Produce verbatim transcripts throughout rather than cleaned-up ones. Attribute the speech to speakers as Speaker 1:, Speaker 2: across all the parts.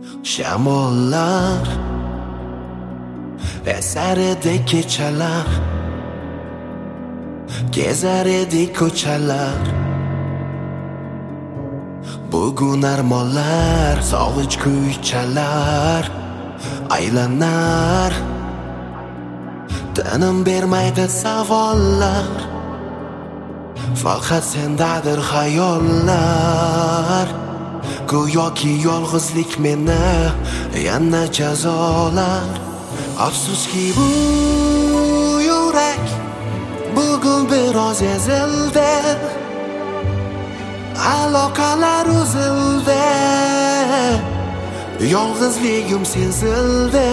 Speaker 1: Shamollar esar edi kechalar, kezar edi ko'chalar. Bugun armonlar, sog'inch kuychalar aylanar. Tinim bermaydi savollar, faqat sendadir xayollar. Go'yoki yolg'izlik meni yana jazolar. Afsuski bu yurak bugun biroz ezildi, aloqalar uzildi, yolg'izligim sezildi.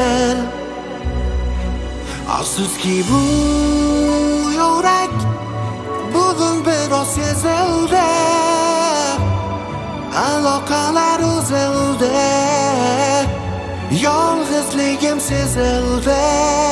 Speaker 1: Afsuski bu yurak bugun biroz ezildi, aloqalar uzildi, yolg'izligim sezildi.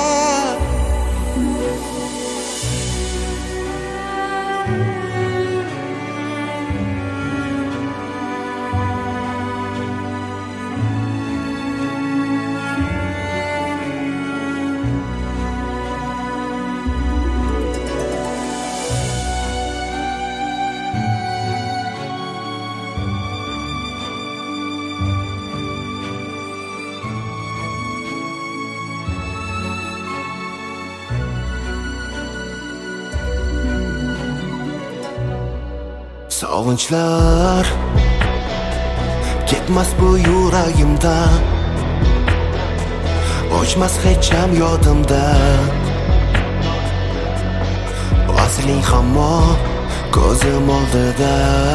Speaker 1: Sog'inchlar ketmas bu yuragimdan, o'chmas hech ham yodimda. Asling hamon ko'zim oldida,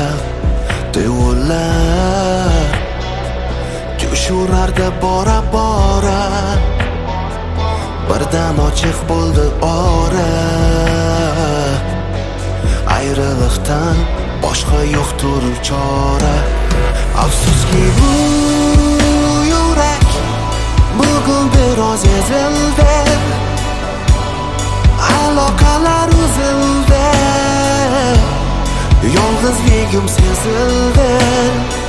Speaker 1: tuyg'ular jo'sh urardi bora bora. Birdan ochiq bo'ldi ora, ayriliqdan boshqa yo'qdir chora. Afsuski bu yurak bugun biroz ezildi, aloqalar uzildi, yolg'izligim sezildi.